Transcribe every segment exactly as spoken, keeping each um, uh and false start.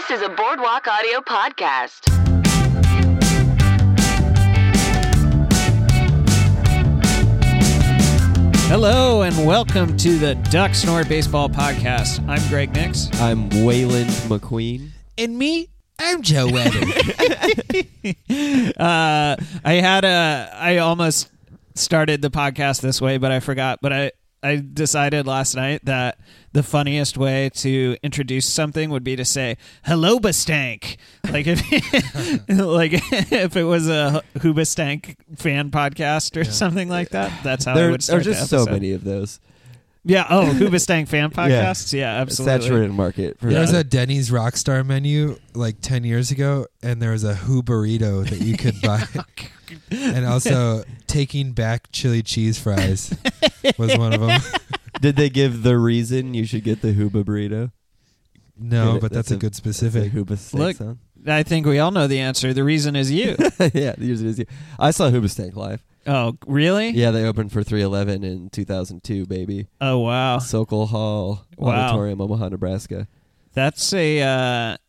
This is a Boardwalk Audio podcast. Hello and welcome to the Duck Snort Baseball Podcast. I'm Greg Nix. I'm Wayland McQueen. And me, I'm Joe Wedding. uh, I had a. I almost started the podcast this way, but I forgot. But I, I decided last night that the funniest way to introduce something would be to say "Hello, Bastank." Like if, like if it was a Hoobastank fan podcast or yeah. something like that. That's how there, I would start. There's just the so many of those. Yeah. Oh, Hoobastank fan podcasts. Yeah, yeah absolutely. Saturated market. For there was that. a Denny's Rockstar menu like ten years ago, and there was a Who burrito that you could buy. And also, taking back chili cheese fries was one of them. Did they give the reason you should get the Hooba burrito? No, it, but that's, that's a, a good specific. Hooba steak Look, song. I think we all know the answer. The reason is you. Yeah, the reason is you. I saw Hoobastank live. Oh, really? Yeah, they opened for three eleven in two thousand two, baby. Oh, wow. Sokol Hall wow. Auditorium, Omaha, Nebraska. That's a, uh,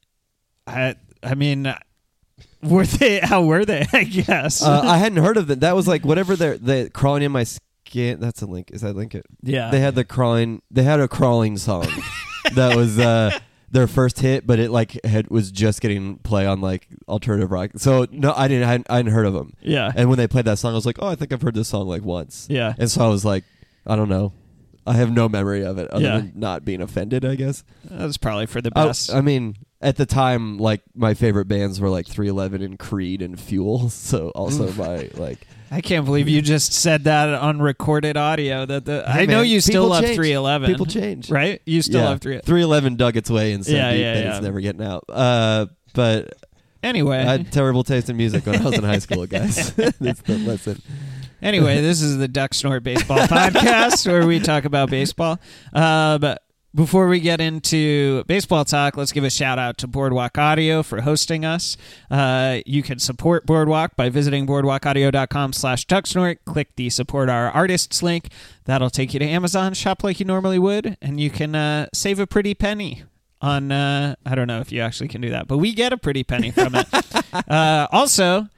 I, I mean, were they, how were they, I guess? uh, I hadn't heard of them. That was like whatever they're, they crawling in my skin. That's a link. Is that link it? Yeah. They had the crawling, they had a crawling song that was, uh, their first hit, but it like had, was just getting play on like alternative rock. So no, I didn't. I hadn't, I hadn't heard of them. Yeah. And when they played that song, I was like, oh, I think I've heard this song like once. Yeah. And so I was like, I don't know. I have no memory of it other yeah. than not being offended, I guess. That's probably for the best. I, I mean, at the time, like my favorite bands were like three eleven and Creed and Fuel. So also my like. I can't believe you just said that on recorded audio. That the hey I know man, you still love change. three eleven. People change, right? You still yeah. love three. three eleven dug its way in so yeah, deep yeah, that yeah. it's never getting out. Uh, but anyway, I had terrible taste in music when I was in high school, guys. That's the lesson. Anyway, this is the Duck Snort Baseball Podcast where we talk about baseball. Uh, but before we get into baseball talk, let's give a shout out to Boardwalk Audio for hosting us. Uh, you can support Boardwalk by visiting boardwalkaudio.com slash ducksnort. Click the support our artists link. That'll take you to Amazon. Shop like you normally would, and you can uh, save a pretty penny on, uh, I don't know if you actually can do that, but we get a pretty penny from it. uh, also,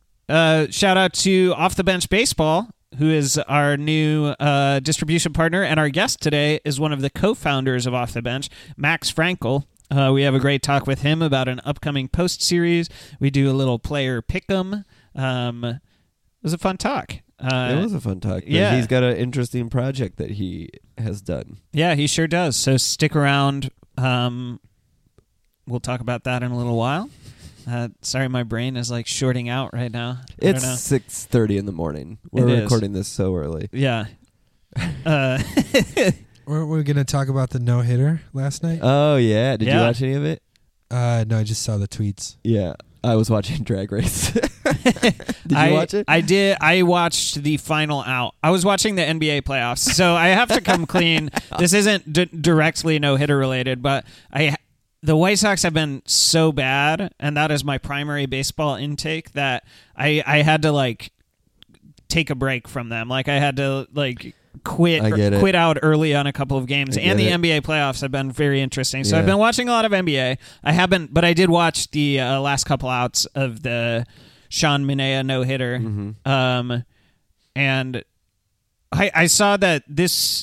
uh, shout out to Off the Bench Baseball, who is our new uh, distribution partner, and our guest today is one of the co-founders of Off the Bench, Max Frankel. Uh, we have a great talk with him about an upcoming post series. We do a little player pick'em. Um, it was a fun talk. Uh, it was a fun talk. Yeah, he's got an interesting project that he has done. Yeah, he sure does. So stick around. Um, we'll talk about that in a little while. Uh, sorry, my brain is like shorting out right now. I it's don't know. six thirty in the morning. We're It recording is. this so early. Yeah. Uh, We're we going to talk about the no hitter last night? Oh yeah, did Yeah. you watch any of it? Uh, no, I just saw the tweets. Yeah, I was watching Drag Race. Did you I, watch it? I did. I watched the final out. I was watching the N B A playoffs, so I have to come clean. This isn't d- directly no hitter related, but I. The White Sox have been so bad, and that is my primary baseball intake, that I, I had to like take a break from them. Like I had to like quit I get it. quit out early on a couple of games, I and the get it. N B A playoffs have been very interesting. So Yeah. I've been watching a lot of N B A. I haven't, but I did watch the uh, last couple outs of the Sean Manaea no hitter, Mm-hmm. um, and I I saw that this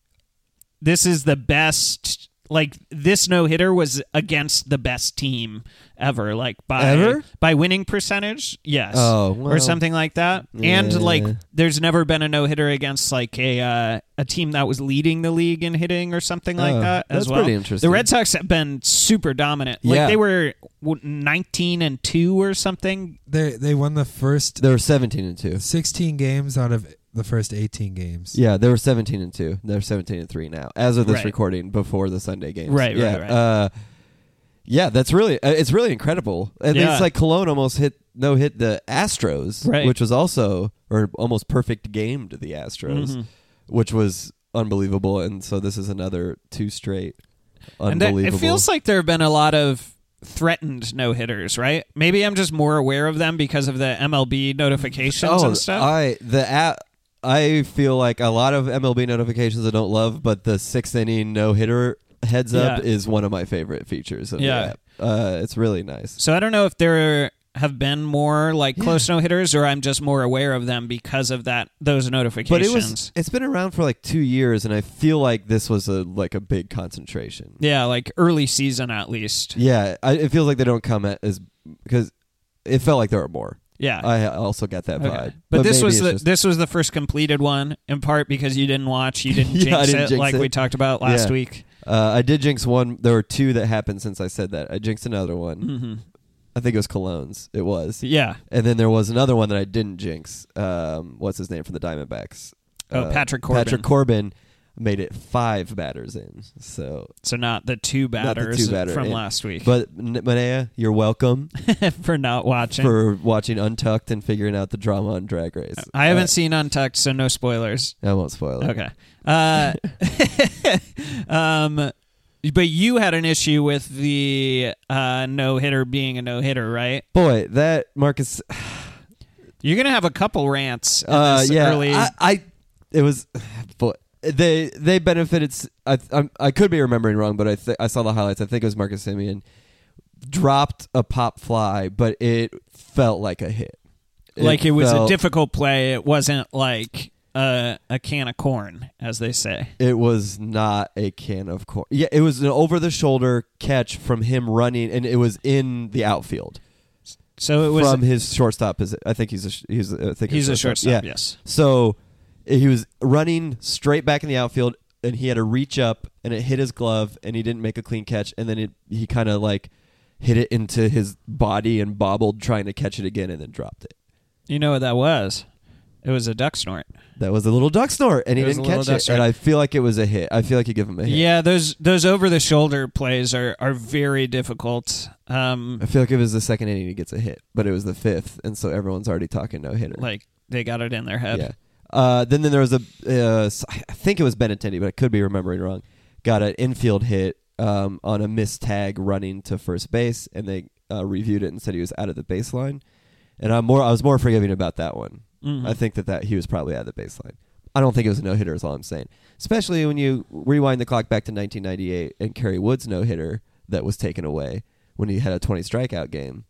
this is the best. Like this no hitter was against the best team ever, like by Ever? by winning percentage, yes, Oh, well, or something like that. And yeah. like, there's never been a no hitter against like a uh, a team that was leading the league in hitting or something like Oh, that. that's as well. pretty interesting. The Red Sox have been super dominant. Like Yeah. they were what, nineteen and two or something. They they won the first They were seventeen and two. sixteen games out of the first eighteen games. Yeah, they were seventeen and two. They're seventeen and three now, as of this Right. recording before the Sunday games. Right, yeah, right, right. Uh, yeah, that's really uh, it's really incredible. And Yeah. it's like Cologne almost hit no hit the Astros, Right. which was also or almost perfect game to the Astros, Mhm. which was unbelievable. And so this is another two straight And that- unbelievable. it feels like there have been a lot of threatened no hitters, right? Maybe I'm just more aware of them because of the M L B notifications oh, and stuff. I the app. I feel like a lot of M L B notifications I don't love, but the sixth inning no hitter heads up Yeah. is one of my favorite features of Yeah. the app. Uh, it's really nice. So I don't know if there have been more like Yeah. close no hitters, or I'm just more aware of them because of that those notifications. But it was it's been around for like two years, and I feel like this was a like a big concentration. yeah, like early season at least. Yeah, I, it feels like they don't come at as because it felt like there were more. Yeah. I also got that Okay. vibe. But, this maybe was it's the just- this was the first completed one, in part because you didn't watch, you didn't Yeah, I jinx didn't it jinx like it. we talked about last Yeah. week. uh, I did jinx one. There were two that happened since I said that. I jinxed another one. hmm I think it was Cologne's. It was. Yeah. And then there was another one that I didn't jinx. Um, what's his name from the Diamondbacks? Oh, Uh, Patrick Corbin. Patrick Corbin made it five batters in. So, So not the two Not the batters two batter from in. last week but N- Manea, you're welcome for not watching. for watching Untucked and figuring out the drama on Drag Race. I haven't Uh, seen Untucked, so no spoilers. I won't spoil it. Okay. Uh, um, but you had an issue with the uh, no hitter being a no hitter, right? Boy, that Marcus. You're gonna have a couple rants. In Uh, this yeah, early... I, I. It was. Boy, they they benefited. s- I I'm, I could be remembering wrong, but I th- I saw the highlights. I think it was Marcus Simeon dropped a pop fly, but it felt like a hit. like it was felt- a difficult play. It wasn't like a, a can of corn, as they say. It was not a can of corn. Yeah, it was an over-the-shoulder catch from him running, and it was in the outfield So it was. from his shortstop. Posi- I think he's a sh- he's a, I think he's a shortstop. shortstop. Yeah. Yes. So he was running straight back in the outfield, and he had to reach up, and it hit his glove, and he didn't make a clean catch, and then it, he kind of like hit it into his body and bobbled, trying to catch it again, and then dropped it. You know what that was? It was a duck snort. That was a little duck snort, and he It was didn't a little catch duck it. snort. And I feel like it was a hit. I feel like you give him a hit. Yeah, those those over the shoulder plays are, are very difficult. Um, I feel like if it was the second inning, he gets a hit, but it was the fifth, and so everyone's already talking no hitter. like they got it in their head. Yeah. Uh, then then there was a uh, I think it was Benintendi, but I could be remembering wrong. Got an infield hit um, on a missed tag running to first base, and they uh, reviewed it and said he was out of the baseline. And I'm more I was more forgiving about that one. Mhm. I think that, that he was probably out of the baseline. I don't think it was a no hitter. Is all I'm saying. Especially when you rewind the clock back to nineteen ninety-eight and Kerry Wood's no hitter that was taken away when he had a twenty strikeout game.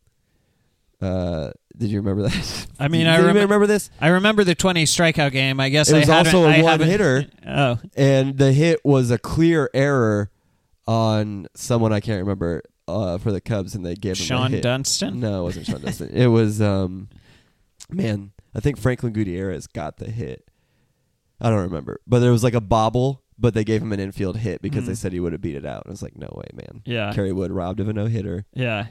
Uh, did you remember that? I mean, did I you rem- remember this. I remember the twenty strikeout game. I guess It I was haven't- also a I one haven't- hitter. Oh, And the hit was a clear error on someone I can't remember uh, for the Cubs, and they gave him a Sean hit. Dunston. No, it wasn't Sean Dunston. It was, um, man, I think Franklin Gutierrez got the hit. I don't remember. But there was like a bobble, but they gave him an infield hit because Mhm. they said he would have beat it out. And I was like, no way, man. Yeah. Kerry Wood robbed of a no-hitter. Yeah.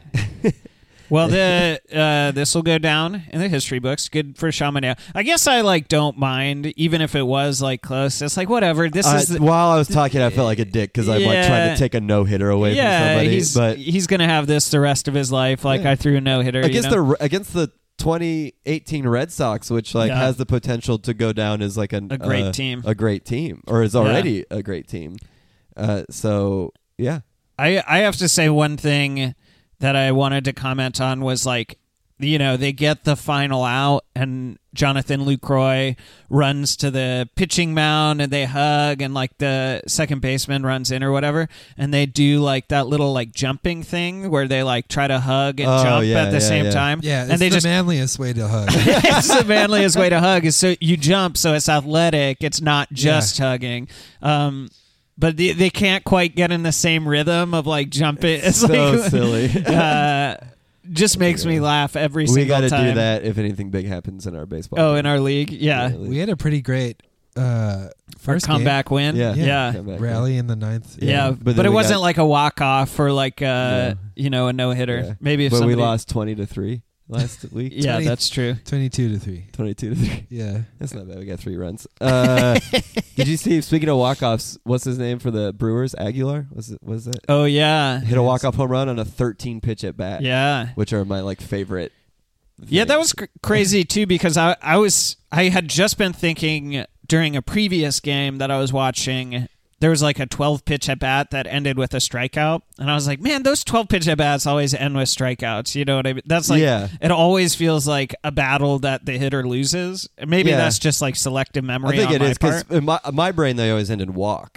Well, the uh, this will go down in the history books. Good for Chaminade. I guess I like don't mind, even if it was like close. It's like whatever. This Uh, is the, while I was talking, I felt like a dick because I'm like trying Yeah. to take a no-hitter away yeah. from somebody. he's but he's gonna have this the rest of his life. Like Yeah. I threw a no hitter against you know? the against the twenty eighteen Red Sox, which like Yeah. has the potential to go down as like an, A great uh, team. a great team, or is already a great team. Uh, so yeah, I I have to say one thing that I wanted to comment on was like, you know, they get the final out and Jonathan Lucroy runs to the pitching mound and they hug and like the second baseman runs in or whatever and they do like that little like jumping thing where they like try to hug and Oh, jump yeah, at the yeah, same yeah. time. Yeah, it's and they the just manliest way to hug. it's the manliest way to hug is so you jump so it's athletic, it's not just hugging. Um But they, they can't quite get in the same rhythm of like jumping. It's so like silly. uh, just makes me laugh every we single got to time. do that if anything big happens in our baseball. Oh, game. in our league, yeah, Yeah. We had a pretty great uh, first first comeback win, Yeah. yeah, Come back, rally in the ninth. yeah. Yeah, But, but then it we wasn't got- like a walk off or like a No. you know a no hitter. Yeah. Maybe if But somebody we lost twenty to three last week. Yeah, twenty that's true. twenty-two to three. Twenty-two to three. Yeah. That's not bad. We got three runs. Uh, did you see? Speaking of walk-offs, what's his name for the Brewers? Aguilar. Was it? Was it? Oh yeah, Hit a walk-off home run on a thirteen pitch at bat. yeah. Which are my like favorite. Yeah, that things. was cr- crazy too because I I was I had just been thinking during a previous game that I was watching. There was like a twelve pitch at bat that ended with a strikeout, and I was like, man, those twelve pitch at bats always end with strikeouts. You know what I mean? That's like Yeah. it always feels like a battle that the hitter loses. Maybe Yeah. that's just like selective memory. I think on it my is because part. in my my brain they always end in walks.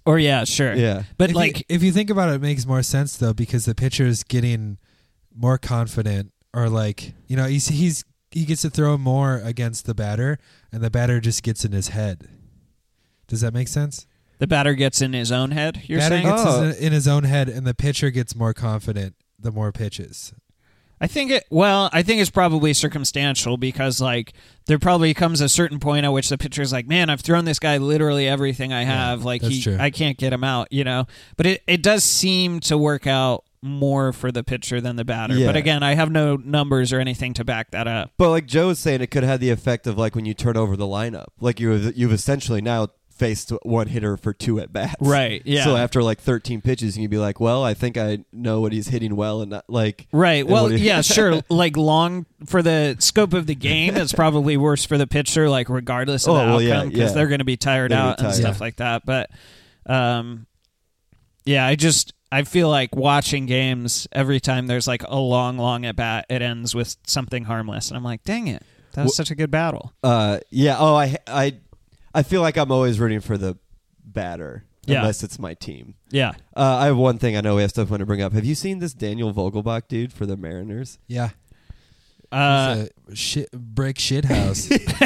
Or yeah, sure. Yeah. But if like you, if you think about it, it makes more sense though, because the pitcher's getting more confident, or like, you know, he's he's he gets to throw more against the batter, and the batter just gets in his head. Does that make sense? the batter gets in his own head, you're batter saying? gets Oh. his, in his own head, and the pitcher gets more confident the more pitches. I think it, well, I think it's probably circumstantial because, like, there probably comes a certain point at which the pitcher's like, man, I've thrown this guy literally everything I have. like, that's he, true. I can't get him out, you know? But it, it does seem to work out more for the pitcher than the batter. Yeah. But again, I have no numbers or anything to back that up. But like Joe was saying, it could have the effect of like when you turn over the lineup. Like you've, you've essentially now faced one hitter for two at bats. Right, yeah. So after like thirteen pitches, you can be like, well, I think I know what he's hitting well and not like. Right. and Well, what he- yeah, sure. Like, long for the scope of the game, it's probably worse for the pitcher, like, regardless of Oh, the well, yeah, outcome, because yeah. they're going to be tired They're gonna out be and tired. stuff Yeah. like that. But, um, yeah, I just, I feel like watching games, every time there's, like, a long, long at bat, it ends with something harmless. And I'm like, dang it. That was Well- such a good battle. Uh, yeah. Oh, I, I, I feel like I'm always rooting for the batter Yeah. unless it's my team. Yeah. Uh, I have one thing I know we have stuff I want to bring up. Have you seen this Daniel Vogelbach dude for the Mariners? Yeah, Uh, it's a shit brick shit house.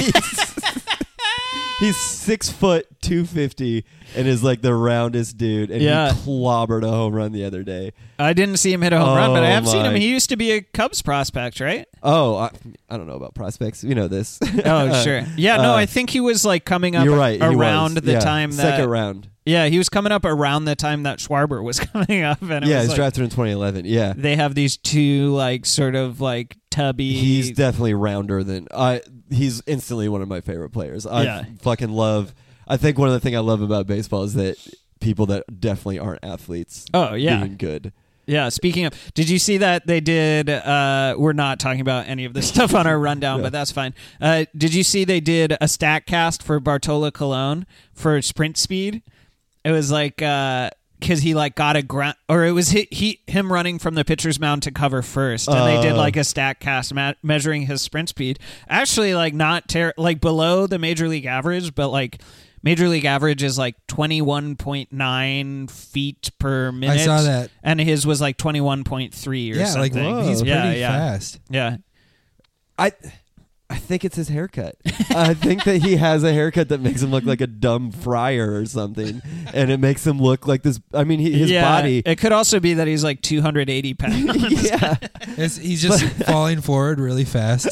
He's six foot two fifty and is like the roundest dude, and Yeah. he clobbered a home run the other day. I didn't see him hit a home run, but I Oh, have seen him. my. He used to be a Cubs prospect, right? Oh, I, I don't know about prospects. You know this. Oh, sure. Yeah, no, Uh, I think he was, like, coming up You're right. he around was. the Yeah. time that... second round. Yeah, he was coming up around the time that Schwarber was coming up, and it Yeah, was he's like, drafted in twenty eleven. Yeah, they have these two like sort of like tubby. he's definitely rounder than I. He's instantly one of my favorite players. I Yeah. fucking love. I think one of the things I love about baseball is that people that definitely aren't athletes oh yeah, being good. yeah. Speaking of, did you see that they did? Uh, we're not talking about any of this stuff on our rundown, Yeah. but that's fine. Uh, did you see they did a stat cast for Bartolo Colon for sprint speed? It was like. Uh, Because he like got a ground, or it was he, he him running from the pitcher's mound to cover first, and they did Uh. like a stat cast ma- measuring his sprint speed. Actually, like not ter- like below the major league average, but like major league average is like twenty one point nine feet per minute. saw that. and his was like twenty one point three or Yeah, like something. he's pretty yeah, yeah, fast. yeah. I. I think it's his haircut. I think that he has a haircut that makes him look like a dumb friar or something, and it makes him look like this. I mean, he, his yeah, body. It could also be that he's like two hundred eighty pounds. yeah. It's, he's just falling forward really fast.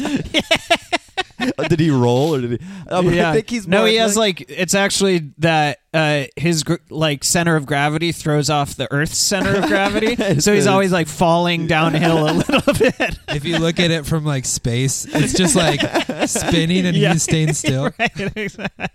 Did he roll or did he? Um, yeah. I think he's no. more He has athletic. like it's actually that uh, his gr- like center of gravity throws off the Earth's center of gravity, so he's always like falling downhill a little bit. If you look at it from like space, it's just like spinning and Yeah. he's staying still. Right, exactly.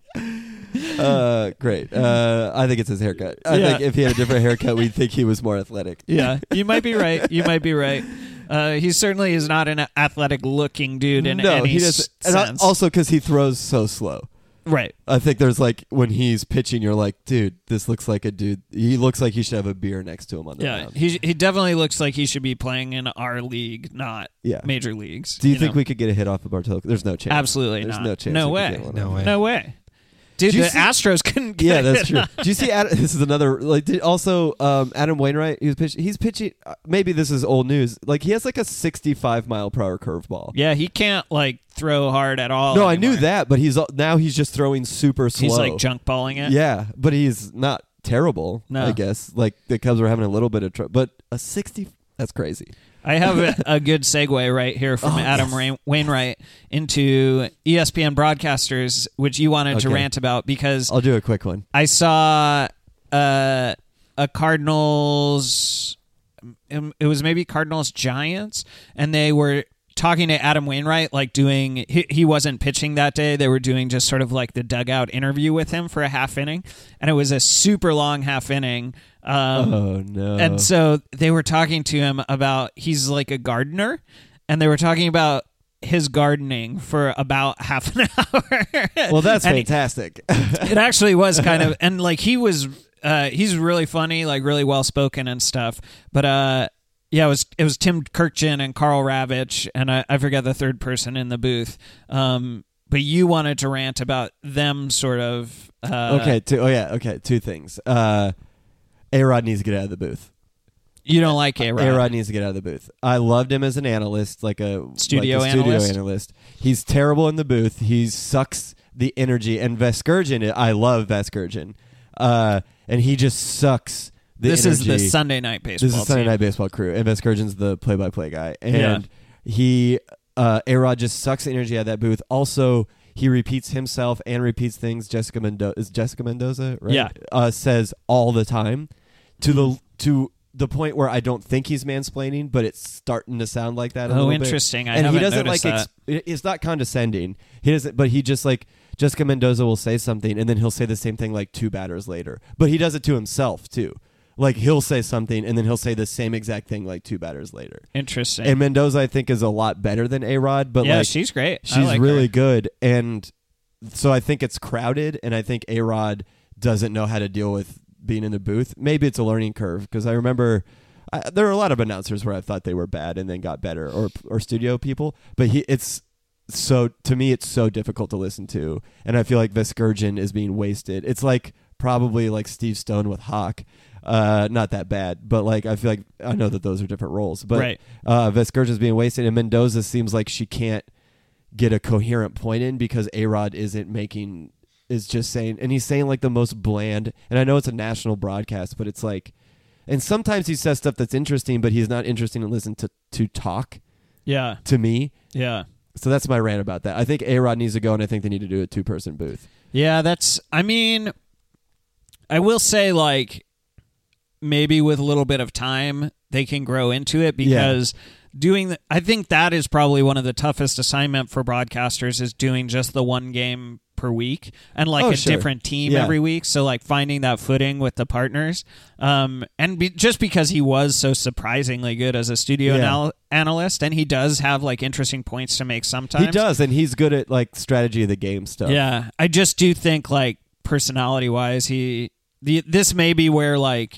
Uh, great. Uh, I think it's his haircut. I Yeah. think if he had a different haircut, we'd think he was more athletic. Yeah, you might be right. You might be right. Uh, he certainly is not an athletic-looking dude in no, any he doesn't. s- And al- sense. also because he throws so slow. right. I think there's like when he's pitching, you're like, dude, this looks like a dude. He looks like he should have a beer next to him on the Yeah, mound. he he definitely looks like he should be playing in our league, not Yeah. major leagues. Do you, think know? we could get a hit off of Bartolo? There's no chance. Absolutely There's not. no chance. No we could way. get one No off. way. No way. Dude, Did you the see- Astros couldn't get Yeah, it that's true. off. Do you see? Adam, this is another like. Did, also, um, Adam Wainwright. He was pitching. He's pitching. Uh, maybe this is old news. Like he has like a sixty-five mile per hour curveball. Yeah, he can't like throw hard at all. No, I knew anymore. that, but he's now he's just throwing super slow. He's like junk balling it. Yeah, but he's not terrible. No. I guess like the Cubs were having a little bit of trouble, but a sixty. That's crazy. I have a, a good segue right here from Oh, Adam yes. Rain- Wainwright into E S P N broadcasters, which you wanted to Okay. rant about because I'll do a quick one. I saw uh, a Cardinals. um, It was maybe Cardinals Giants, and they were talking to Adam Wainwright, like doing. He, he wasn't pitching that day. They were doing just sort of like the dugout interview with him for a half inning, and it was a super long half inning. Um, oh no! and so they were talking to him about he's like a gardener, and they were talking about his gardening for about half an hour. well, that's And he- fantastic. it actually was kind of, and like he was, uh, he's really funny, like really well spoken and stuff. But uh, yeah, it was it was Tim Kirkjian and Carl Ravitch, and I, I forget the third person in the booth. Um, but you wanted to rant about them sort of. Uh, okay. Two, oh yeah. Okay. Two things. Uh, A-Rod needs to get out of the booth. You don't like A-Rod. A-Rod needs to get out of the booth. I loved him as an analyst, like a Studio like a studio analyst? analyst. He's terrible in the booth. He sucks the energy. And Veskurgin, I love Veskurgin, uh, and he just sucks the This energy. is the Sunday Night Baseball This is Sunday team. Night Baseball crew, and Veskurgin's the play-by-play guy. And Yeah. he, uh, A-Rod just sucks the energy out of that booth. Also, he repeats himself and repeats things Jessica Mendoza, is Jessica Mendoza, right? Yeah. Uh, says all the time to the to the point where I don't think he's mansplaining, but it's starting to sound like that a Oh, little bit. interesting. I and he haven't doesn't noticed like that. ex- it's not condescending. He doesn't, but he just like Jessica Mendoza will say something and then he'll say the same thing like two batters later. But he does it to himself too. Like he'll say something and then he'll say the same exact thing like two batters later. Interesting. And Mendoza, I think, is a lot better than A-Rod, but yeah, like she's great. I she's like really her. good. And so I think it's crowded, and I think A-Rod doesn't know how to deal with being in the booth. Maybe it's a learning curve, because I remember I, there were a lot of announcers where I thought they were bad and then got better, or or studio people. But he, it's so to me, it's so difficult to listen to, and I feel like Veskurgin is being wasted. It's like probably like Steve Stone with Hawk. Uh, not that bad, but like I feel like I know that those are different roles, but Right. uh, Veskurgin's being wasted, and Mendoza seems like she can't get a coherent point in because A-Rod isn't making, is just saying, and he's saying like the most bland, and I know it's a national broadcast, but it's like, and sometimes he says stuff that's interesting, but he's not interesting to listen to, to talk Yeah. to me. Yeah. So that's my rant about that. I think A-Rod needs to go, and I think they need to do a two-person booth. Yeah, that's, I mean, I will say, like, maybe with a little bit of time, they can grow into it because doing, the, I think that is probably one of the toughest assignment for broadcasters is doing just the one game per week and like Oh, a sure. different team Yeah. every week. So like finding that footing with the partners. Um, and be, just because he was so surprisingly good as a studio Yeah. anal- analyst, and he does have like interesting points to make sometimes. He does, and he's good at like strategy of the game stuff. Yeah, I just do think like personality wise, he the this may be where like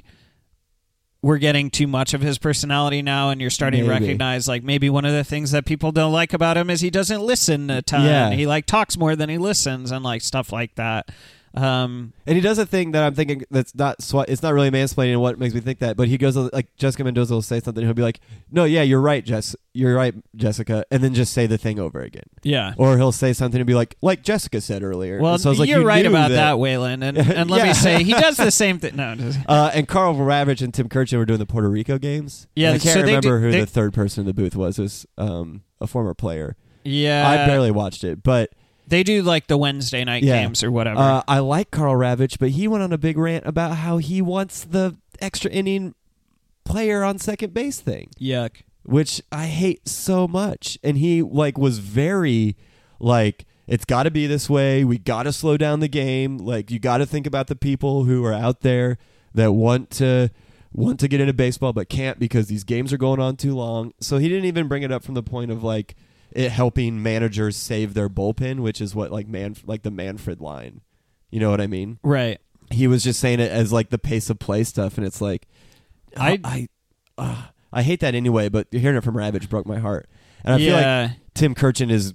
we're getting too much of his personality now, and you're starting to Maybe. recognize like maybe one of the things that people don't like about him is he doesn't listen a ton. Yeah. He like talks more than he listens and like stuff like that. Um, And he does a thing that I'm thinking that's not sw- it's not really mansplaining and what makes me think that, but he goes like Jessica Mendoza will say something, he'll be like, "No, yeah, you're right, Jess, you're right, Jessica," and then just say the thing over again. yeah. Or he'll say something and be like, "Like Jessica said earlier." Well, And so I was like, you're "You right knew about that." that, Waylon. And, and let Yeah. me say, he does the same thing. No, just, Uh, and Carl Ravitch and Tim Kirchin were doing the Puerto Rico games. Yeah, And I can't so they remember do- who they- the third person in the booth was. It was um, a former player. yeah. I barely watched it, but They do like the Wednesday night Yeah. games or whatever. uh, I like Carl Ravitch, but he went on a big rant about how he wants the extra inning player on second base thing, Yuck. which I hate so much. And he like was very like, it's got to be this way. We got to slow down the game. Like you got to think about the people who are out there that want to want to get into baseball but can't because these games are going on too long. So he didn't even bring it up from the point of like it helping managers save their bullpen, which is what like man like the Manfred line. You know what I mean? Right. He was just saying it as like the pace of play stuff, and it's like I- I I, uh, I hate that anyway. But hearing it from Ravitch broke my heart, and I feel yeah. like Tim Kirchin is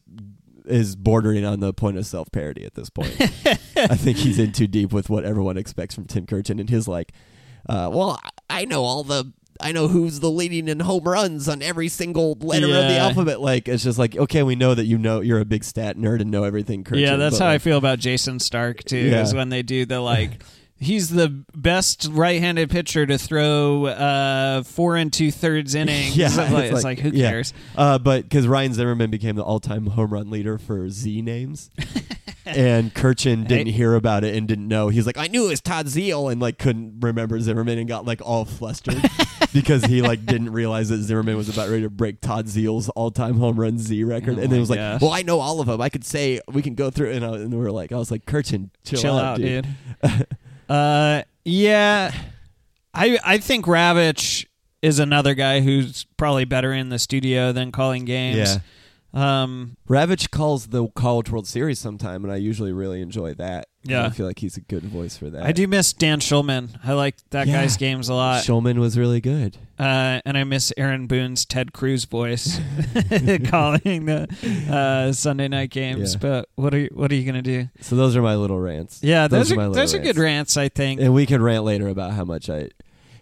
is bordering on the point of self parody at this point. I think he's in too deep with what everyone expects from Tim Kirchin, and his like, uh, well, I know all the. I know who's the leading in home runs on every single letter of the Yeah. alphabet. Like it's just like, okay, we know that you know you're a big stat nerd and know everything. Kirchin, Yeah, that's but, how I like, feel about Jason Stark too. Yeah. Is when they do the like, he's the best right-handed pitcher to throw uh, four and two thirds innings. Yeah, it's, like, it's it's like- like, who yeah. cares? Uh, but because Ryan Zimmerman became the all-time home run leader for Z names, and Kirchin didn't Hey. hear about it and didn't know. He's like, I knew it was Todd Zeal, and like couldn't remember Zimmerman and got like all flustered because he like didn't realize that Zimmerman was about ready to break Todd Zeal's all-time home run Z record, Oh and then my it was like, gosh. well, I know all of them. I could say we can go through, and, I, and we were like, I was like, Kirchin, chill, Chill out, out, dude. dude. uh, yeah, I I think Ravitch is another guy who's probably better in the studio than calling games. Yeah. Um, Ravitch calls the College World Series sometime, and I usually really enjoy that. Yeah. I feel like he's a good voice for that. I do miss Dan Schulman. I like that Yeah. guy's games a lot. Shulman was really good. uh, and I miss Aaron Boone's Ted Cruz voice calling the uh, Sunday night games. Yeah. But what are you, what are you gonna do? So those are my little rants. Yeah, those, those are, are my little those are rants. good rants, I think. And we can rant later about how much I,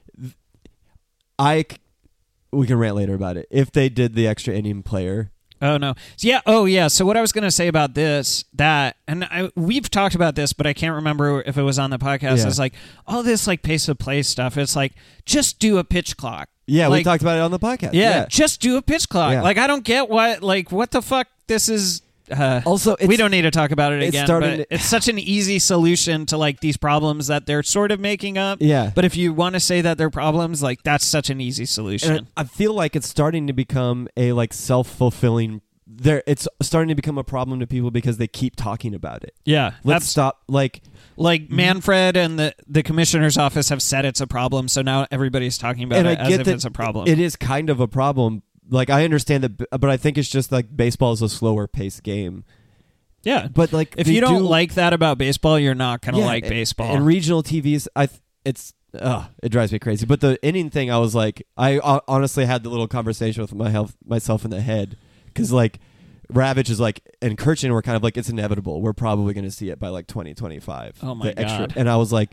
I, we can rant later about it. If they did the extra inning player, Oh no. So, yeah. Oh yeah. So what I was going to say about this, that, and I, we've talked about this, but I can't remember if it was on the podcast. Yeah. It's like all this like pace of play stuff. It's like just do a pitch clock. yeah, we Like, talked about it on the podcast. Yeah, just do a pitch clock. Yeah. Like I don't get what. Like what the fuck this is. Uh, Also, it's, we don't need to talk about it it's again. starting But to- it's such an easy solution to like these problems that they're sort of making up. Yeah. But if you want to say that they're problems, like that's such an easy solution. And I feel like it's starting to become a like self-fulfilling. There, it's starting to become a problem to people because they keep talking about it. yeah, Let's that's stop. Like, like Manfred and the the commissioner's office have said it's a problem, so now everybody's talking about and it I as get if that it's a problem. It is kind of a problem. Like, I understand that, but I think it's just like baseball is a slower paced game. yeah, But like, if they you don't do- like that about baseball, you're not gonna Yeah, like and- baseball. And regional T Vs, I th- it's ugh, it drives me crazy. But the inning thing, I was like, I uh, honestly had the little conversation with my health, myself in the head, because like Ravitch is like, and Kirchen were kind of like, it's inevitable. We're probably going to see it by like twenty twenty-five. Oh my the extra. God. And I was like,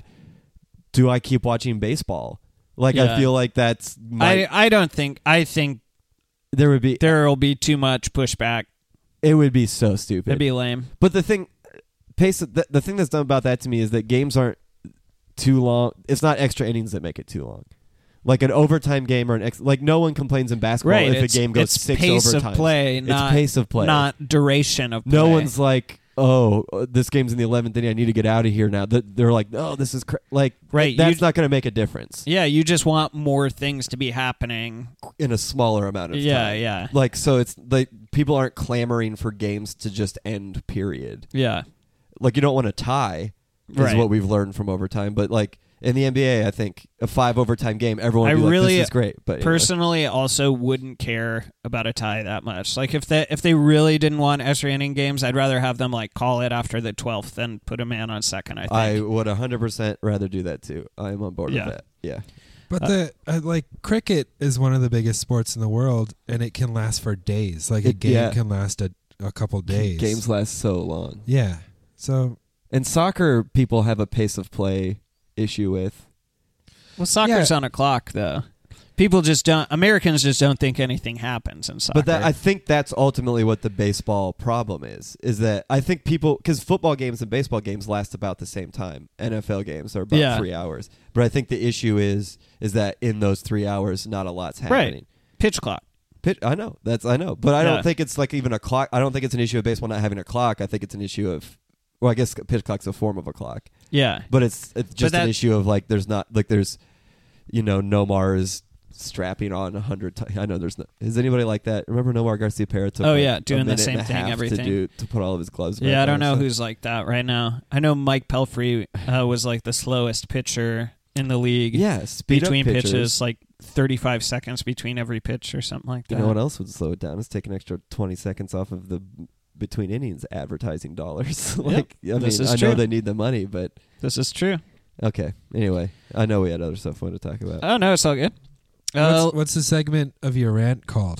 do I keep watching baseball? Like, Yeah. I feel like that's my, I I don't think I think there would be there will be too much pushback. it would be so stupid. It'd be lame. But the thing, pace. The, the thing that's done about that to me is that games aren't too long. It's not extra innings that make it too long. Like an overtime game or an ex, like no one complains in basketball Right. if it's, a game goes it's six pace overtimes. of play, It's not pace of play. not duration of play. No one's like, oh, uh, this game's in the eleventh inning. I need to get out of here now. Th- They're like, oh, this is cr-. like, Right, That's you- not going to make a difference Yeah, you just want more things to be happening. in a smaller amount of Yeah, time. yeah. Like, so it's like people aren't clamoring for games to just end. Period. Yeah. Like, you don't want to tie. Is Right. what we've learned from overtime. But like in the N B A, I think a five overtime game, everyone I would be really like, this is great. But anyway. Personally, also wouldn't care about a tie that much. Like if they if they really didn't want extra inning games, I'd rather have them like call it after the twelfth than put a man on second. I think. I would one hundred percent rather do that too. I am on board Yeah. with that. Yeah. But Uh, the uh, like cricket is one of the biggest sports in the world, and it can last for days. Like a It- game yeah. can last a, a couple days. Games last so long. Yeah. So And soccer, people have a pace of play issue with. Well, soccer's Yeah. on a clock though. People just don't. Americans just don't think anything happens in soccer. But that, I think that's ultimately what the baseball problem is. Is that I think people, because football games and baseball games last about the same time. N F L games are about Yeah. three hours. But I think the issue is is that in those three hours, not a lot's happening. right, pitch clock. Pit, I know that's I know, but I Yeah. don't think it's like even a clock. I don't think it's an issue of baseball not having a clock. I think it's an issue of, well, I guess pitch clock's a form of a clock, Yeah, but it's it's just that- an issue of like there's not like there's, you know, Nomar is strapping on a hundred. T- I know there's no. Is anybody like that? Remember Nomar Garcia Parra took Oh, like, yeah, a doing the minute same and a thing, half everything. to do to put all of his gloves. back yeah. I don't on know and stuff. who's like that right now. I know Mike Pelfrey uh, was like the slowest pitcher in the league. Yeah, speed up between pitchers. pitches, like thirty-five seconds between every pitch or something like that. You know what else would slow it down? Is take an extra twenty seconds off of the between innings advertising dollars. like I mean, this is I true. know they need the money, but This is true. okay. Anyway, I know we had other stuff we wanted to talk about. Oh no, it's all good. Uh, what's, what's the segment of your rant called?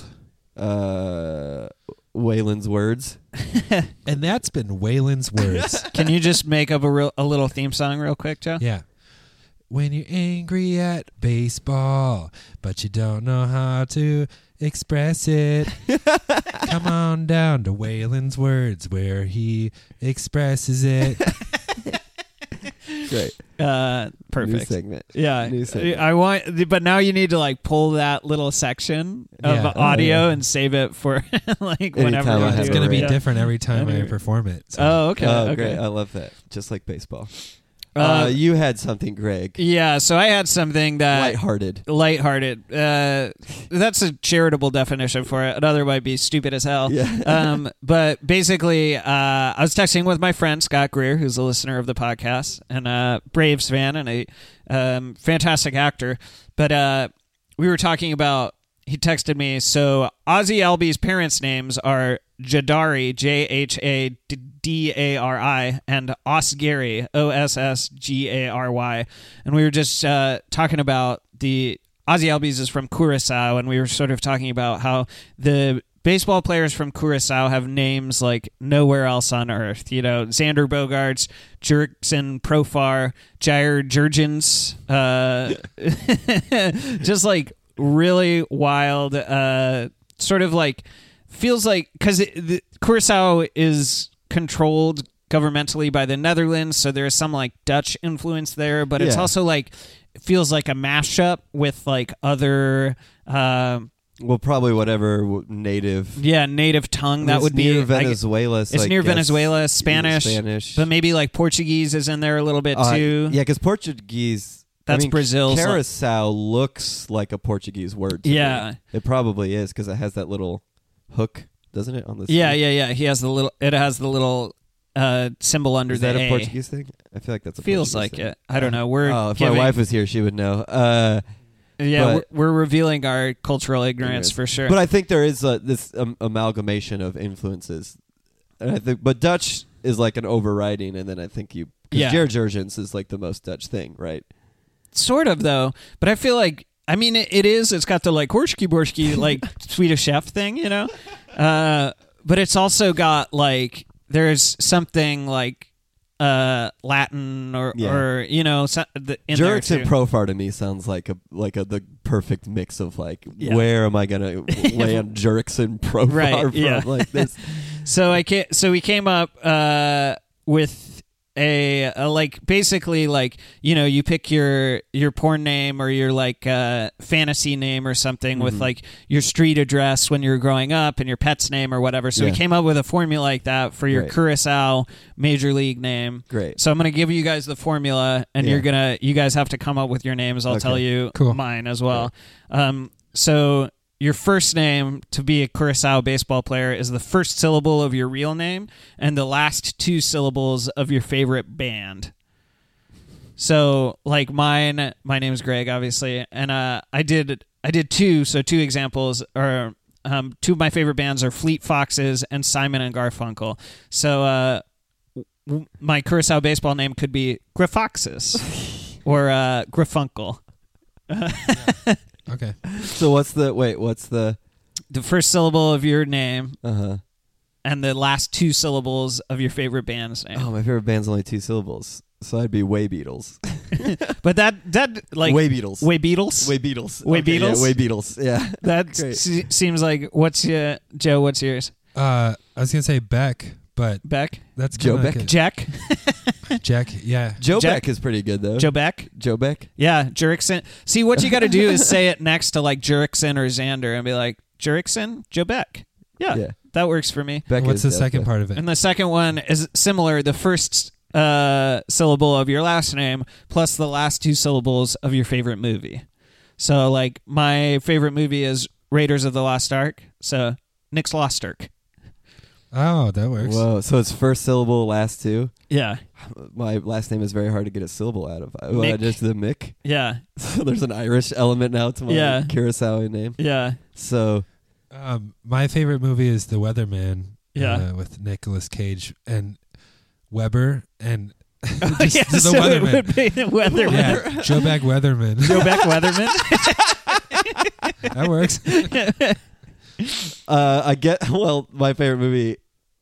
Uh, Waylon's words. And that's been Waylon's words. can you just make up a real a little theme song real quick, Joe? Yeah. When you're angry at baseball, but you don't know how to express it, come on down to Waylon's words where he expresses it. Great. Uh, New perfect. segment. Yeah, New segment. I want, but now you need to like pull that little section of Yeah. Oh, audio yeah. and save it for like whenever. Anytime you I do have It's a it. going to be rant. different every time I Anyway. perform it. So. Oh, okay. Oh, okay. great. I love that. Just like baseball. Uh, Uh, you had something, Greg. yeah, so I had something that Lighthearted. lighthearted. Uh, that's a charitable definition for it. Another might be stupid as hell. Yeah. um, but basically, uh, I was texting with my friend Scott Greer, who's a listener of the podcast and a Braves fan and a um, fantastic actor. But uh, we were talking about. He texted me. So Ozzy Albies' parents' names are Jadari, J H A D A R I, and Osgary, O S S G A R Y. And we were just uh, talking about the Ozzy Albies is from Curacao, and we were sort of talking about how the baseball players from Curacao have names like nowhere else on earth. You know, Xander Bogaerts, Jurickson Profar, Jair Jurgens, uh, just like really wild, uh, sort of like feels like because Curacao is controlled governmentally by the Netherlands, so there's some like Dutch influence there, but it's Yeah. also like it feels like a mashup with like other. Uh, Well, probably whatever w- native. Yeah, native tongue. That It's would be near I- Venezuela. so It's I near guess Venezuela, Spanish, Spanish, but maybe like Portuguese is in there a little bit Uh, too. yeah, because Portuguese. That's I mean, Brazil's, like- Curacao looks like a Portuguese word. to me. Yeah. it probably is because it has that little hook, doesn't it? On the Yeah, sleeve? yeah, yeah. He has the little. It has the little uh, symbol under Is the that a A. Portuguese thing? I feel like that's a Feels Portuguese like thing. it. I don't know. We're Oh, if giving, my wife was here, she would know. Uh, yeah, but- we're, we're revealing our cultural ignorance Ignorance. for sure. But I think there is uh this um, amalgamation of influences. And I think, but Dutch is like an overriding, and then I think you, because Yeah. Jair Jurgens is like the most Dutch thing, right? Sort of though, but I feel like I mean it, it is. It's got the like Horschki Borschki like Swedish chef thing, you know. Uh, but it's also got like there's something like uh, Latin or Yeah. or you know so, the, in there Jurgens and too. Profar to me sounds like a like a the perfect mix of like Yeah. where am I gonna land Jurgens and Profar Right, from? yeah. Like this. So I ca- so we came up uh, with a, a like basically like you know you pick your your porn name or your like uh, fantasy name or something with Mhm. like your street address when you were growing up and your pet's name or whatever. So Yeah. we came up with a formula like that for your Right. Curacao major league name. Great. So I'm gonna give you guys the formula, and Yeah. you're gonna you guys have to come up with your names. I'll Okay. tell you Cool. mine as well. Um, so your first name to be a Curacao baseball player is the first syllable of your real name and the last two syllables of your favorite band. So, like mine, my name is Greg, obviously, and uh, I did I did two. So two examples are um, two of my favorite bands are Fleet Foxes and Simon and Garfunkel. So uh, w- my Curacao baseball name could be Griffoxes or uh, Griffunkel. Okay. So what's the wait? What's the The first syllable of your name uh huh? and the last two syllables of your favorite band's name. Oh, my favorite band's only two syllables, so I'd be Way Beatles. But that that like Way Beatles. Way Beatles. Way Beatles. Way Okay, Beatles? Yeah, Way Beatles. Yeah. That Great. se- seems like what's your Joe? What's yours? Uh, I was gonna say Beck, but Beck, that's Joe kinda Beck? like a- Jack, Jack. Yeah. Joe Jack- Beck is pretty good though. Joe Beck. Joe Beck. Yeah, Jurickson. See, what you got to do is say it next to like Jurickson or Xander and be like Jurickson, Joe Beck. Yeah, Yeah. that works for me. Beck What's is the dope, second though. part of it? And the second one is similar. The first uh, syllable of your last name plus the last two syllables of your favorite movie. So, like, my favorite movie is Raiders of the Lost Ark. So, Nick's Lost Ark. Oh, that works. Whoa! So it's first syllable, last two. Yeah, My last name is very hard to get a syllable out of. Well, I Mick. just the Mick. yeah, So there's an Irish element now to my Yeah. Curacao name. yeah. So Um, my favorite movie is The Weatherman. Yeah. uh, with Nicolas Cage and Weber and Oh, just yeah, the so Weatherman. it would be Weatherman. Yeah, Joe Beck Weatherman. Joe Beck Weatherman. That works. uh, I get. Well, my favorite movie.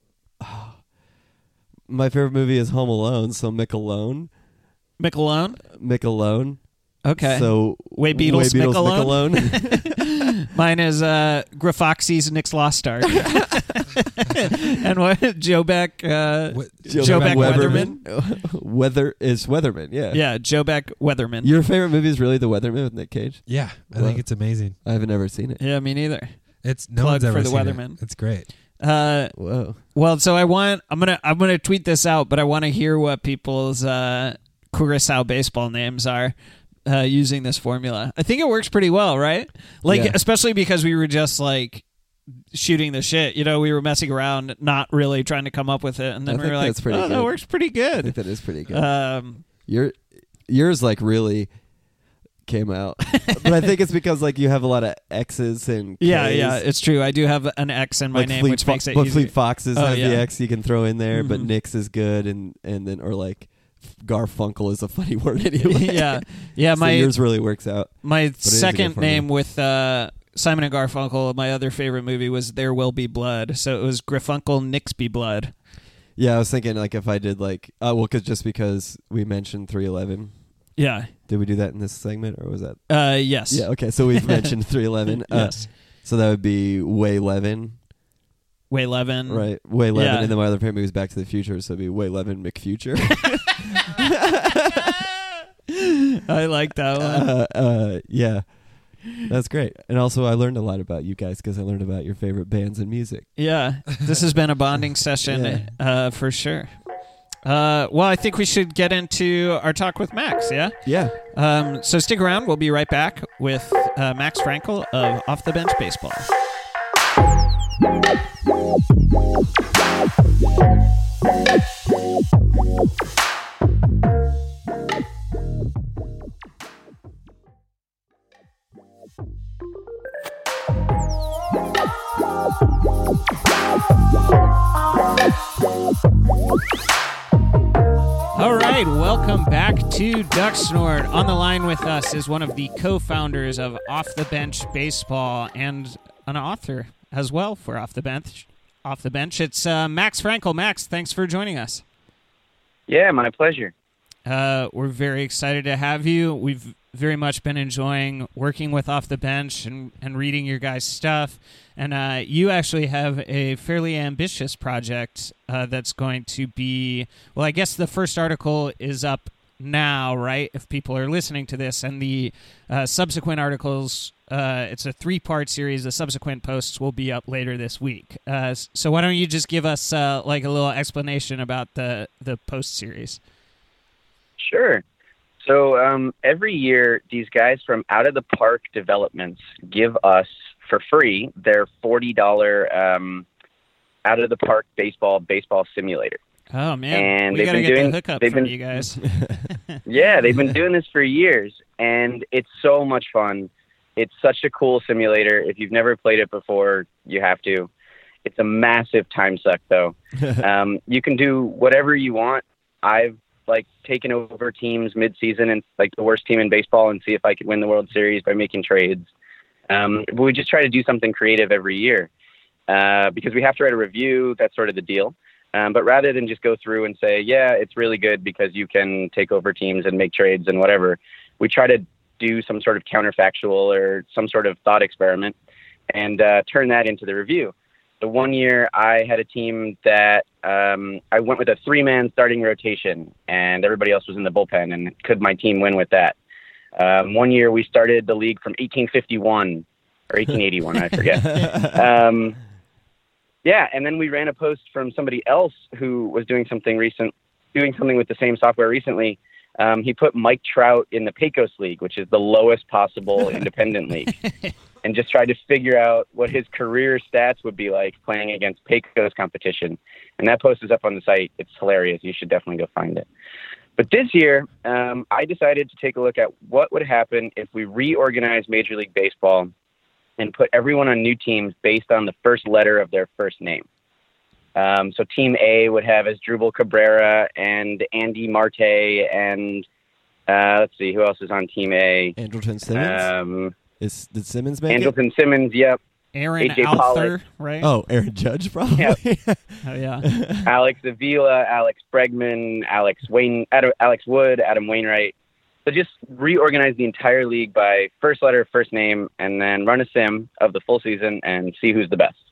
My favorite movie is Home Alone. So Mick Alone. Michelone. Mick Alone. Okay. So Way Beatles, Way Beatles Mick Mick Alone. Alone. Mine is uh, Griffoxy's Nick's Lost Ark. And what? Joe Beck. Uh, What- Joe Beck Weather is Weatherman. Yeah. yeah, Joe Beck Weatherman. Your favorite movie is really The Weatherman with Nick Cage? Yeah, I Wow. think it's amazing. I've never seen it. Yeah, me neither. It's no Plug one's ever for The seen Weatherman. it. It's great. Uh, Whoa. well, so I want I'm gonna I'm gonna tweet this out, but I want to hear what people's uh, Curacao baseball names are. Uh, using this formula, I think it works pretty well, right? Like, Yeah. especially because we were just like shooting the shit. You know, we were messing around, not really trying to come up with it, and then I we think were like, that's pretty "Oh, that good. works pretty I good." think that is pretty good. Um, Your yours like really came out, but I think it's because like you have a lot of X's and K's. yeah, yeah, it's true. I do have an X in my like name, Fleet which Fo- makes it but easy. Fleet Foxes Oh, has yeah. the X you can throw in there, but Mhm. Nick's is good, and and then or like Garfunkel is a funny word anyway. yeah, yeah. So My yours really works out. my is a good second formula. name with uh, Simon and Garfunkel. My other favorite movie was There Will Be Blood. So it was Grifunkel Nixby Blood. Yeah, I was thinking like if I did like uh, well, cause just because we mentioned three eleven. Yeah. Did we do that in this segment or was that? Uh, yes. Yeah. Okay. So we've mentioned three eleven. Uh, Yes. So that would be Way Levin, Way Levin. right? Way Levin, Yeah. and then my other favorite movie is Back to the Future, so it'd be Way Levin McFuture. I like that one. uh, uh, yeah, that's great. And also, I learned a lot about you guys because I learned about your favorite bands and music. Yeah, this has been a bonding session Yeah. uh, for sure. Uh, well, I think we should get into our talk with Max, yeah? Yeah. Um, so stick around. We'll be right back with uh, Max Frankel of Off the Bench Baseball. All right, welcome back to Duck Snort. On the line with us is one of the co-founders of Off the Bench Baseball and an author as well for Off the Bench. Off the Bench, it's uh, Max Frankel. Max, thanks for joining us. Yeah, my pleasure. Uh, we're very excited to have you. We've very much been enjoying working with Off the Bench and, and reading your guys' stuff. And uh, you actually have a fairly ambitious project uh, that's going to be, well, I guess the first article is up now, right? If people are listening to this, and the uh, subsequent articles, uh, it's a three-part series. The subsequent posts will be up later this week. Uh, so why don't you just give us uh, like a little explanation about the the post series? Sure. So um, every year, these guys from Out of the Park Developments give us for free their forty dollars um, Out of the Park baseball baseball simulator. Oh man, And we they've gotta been get doing- the hookup they've from been- you guys. Yeah, they've been doing this for years, and it's so much fun. It's such a cool simulator. If you've never played it before, you have to. It's a massive time suck, though. um, you can do whatever you want. I've like taken over teams mid-season and like the worst team in baseball and see if I could win the World Series by making trades. Um, but we just try to do something creative every year uh, because we have to write a review. That's sort of the deal. Um, but rather than just go through and say, yeah, it's really good because you can take over teams and make trades and whatever, we try to do some sort of counterfactual or some sort of thought experiment and uh, turn that into the review. So one year I had a team that um, I went with a three-man starting rotation and everybody else was in the bullpen, and could my team win with that? Um, one year we started the league from eighteen fifty-one or eighteen eighty-one, I forget. Um, yeah, and then we ran a post from somebody else who was doing something recent, doing something with the same software recently. Um, he put Mike Trout in the Pecos League, which is the lowest possible independent league, and just tried to figure out what his career stats would be like playing against Pecos competition. And that post is up on the site. It's hilarious. You should definitely go find it. But this year, um, I decided to take a look at what would happen if we reorganized Major League Baseball and put everyone on new teams based on the first letter of their first name. Um, so Team A would have Asdrubal Cabrera and Andy Marte and uh, let's see, who else is on Team A? Andrelton Simmons? Um, is, did Simmons make it? Andrelton Simmons, yep. Aaron A J Alther, Pollock. right? Oh, Aaron Judge, probably. Yeah. Oh, yeah. Alex Avila, Alex Bregman, Alex Wayne, Adam, Alex Wood, Adam Wainwright. So just reorganize the entire league by first letter, first name, and then run a sim of the full season and see who's the best.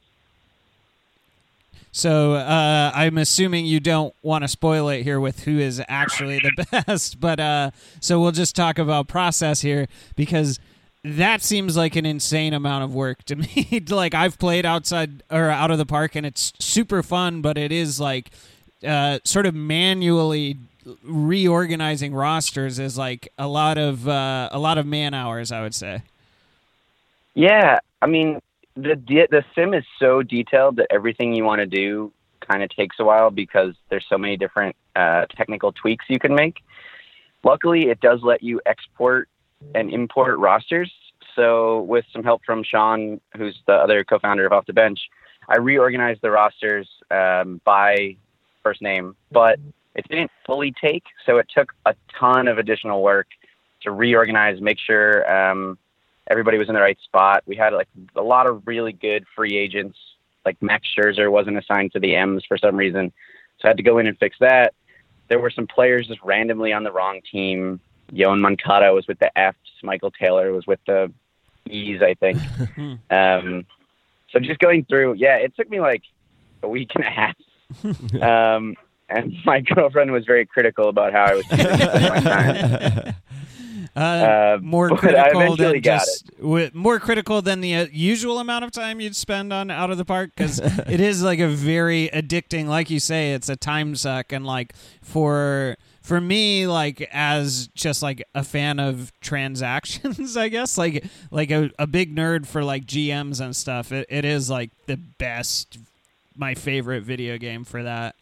So uh, I'm assuming you don't want to spoil it here with who is actually the best, but uh, so we'll just talk about process here, because that seems like an insane amount of work to me. Like, I've played outside or out of the park, and it's super fun, but it is like uh, sort of manually reorganizing rosters is like a lot of uh, a lot of man hours, I would say. Yeah, I mean, the de- the sim is so detailed that everything you want to do kind of takes a while because there's so many different uh, technical tweaks you can make. Luckily, it does let you export and import rosters. So with some help from Sean, who's the other co-founder of Off the Bench, I reorganized the rosters um, by first name, but it didn't fully take. So it took a ton of additional work to reorganize, make sure um, everybody was in the right spot. We had like a lot of really good free agents. Like Max Scherzer wasn't assigned to the M's for some reason. So I had to go in and fix that. There were some players just randomly on the wrong team. Yoan Moncada was with the F's. Michael Taylor was with the E's, I think. um, so just going through, yeah, it took me like a week and a half. um, and my girlfriend was very critical about how I was spending my time. Uh, Uh, more but I critical eventually than got just wi- more critical than the uh, usual amount of time you'd spend on Out of the Park, because it is like a very addicting, like you say, it's a time suck. And like for for me, like as just like a fan of transactions, I guess, like like a, a big nerd for like G Ms and stuff, it, it is like the best, my favorite video game for that.